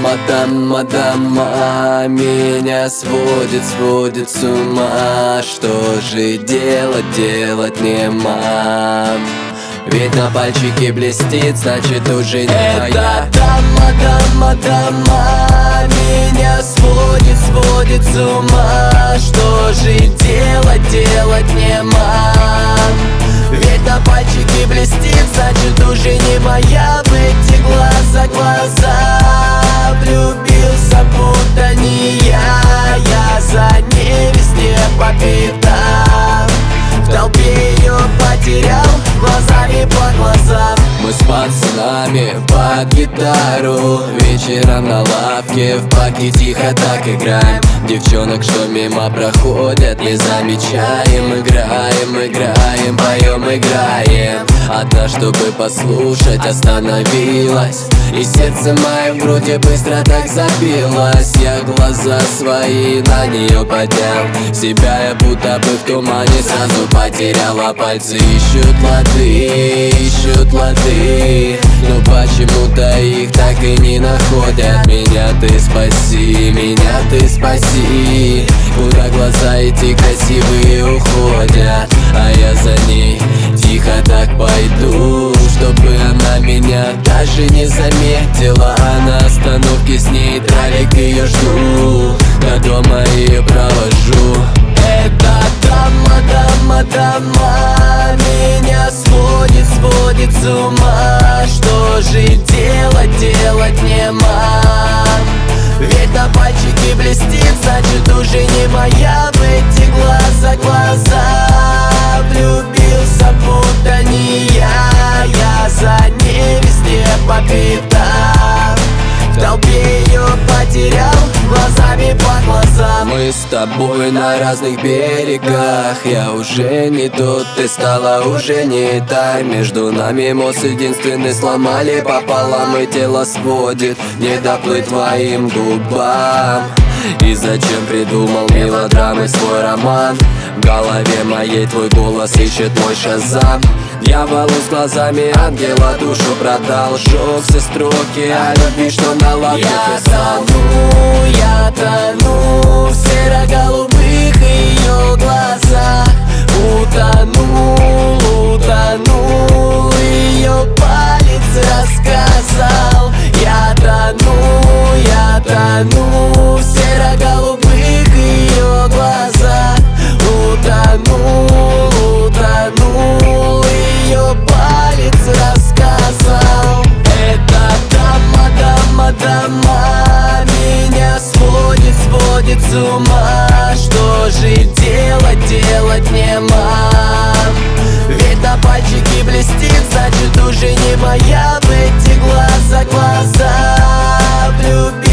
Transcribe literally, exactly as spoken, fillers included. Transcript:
мадам, мадама меня сводит, сводит с ума. Что же делать, делать не мам? Ведь на пальчике блестит, значит уже не моя. Эта дама, дама, дама меня сводит, сводит с ума. Что же делать, делать не мам? Ведь на пальчике блестит, значит уже не моя. В эти глаза, глаза влюбился, будто не я. Я за ней везде по пятам, в толпе ее потерял, глазами по глазам. Мы с пацанами под гитару вечером на лавке в парке тихо так играем. Девчонок, что мимо проходят, не замечаем. Играем, играем, поем, играем. Одна, чтобы послушать, остановилась, и сердце мое в груди быстро так забилось. Я глаза свои на нее поднял, себя я будто бы в тумане сразу потерял. А пальцы ищут лады, ищут лады, но почему-то их так и не находят. Меня ты спаси, меня ты спаси. Куда глаза эти красивые уходят, а я за ней тихо так пойду, чтобы она меня даже не заметила. А на остановке с ней тралик ее жду, до дома ее провожу. Эта дама, дама, дама меня сводит, сводит с ума. Что же делать, делать не мам? Ведь на пальчике блестит, значит уже не моя. В эти глаза, глаза влюбился, будто не я. Я за ней везде по пятам, в толпе ее потерял, глазами по глазам. Мы с тобой на разных берегах, я уже не тот, ты стала уже не та. Между нами мост единственный сломали пополам, и тело сводит не доплыть твоим губам. И зачем придумал мелодрамы свой роман? В голове моей твой голос ищет мой шазам. Дьяволу с глазами ангела душу продал, сжег все строки о любви, что на ладах я тону, я тону в серо-голубых ее глазах. Утонул, утонул, ее палец рассказал. Я тону, я тону в серо-голубых ее глазах. Утонул, утонул, ее палец рассказал. Эта дама, дама, дама меня сводит, сводит с ума. Что же делать, делать не мам? Ведь на пальчике блестит, значит уже не моя. В эти глаза, глаза влюбился.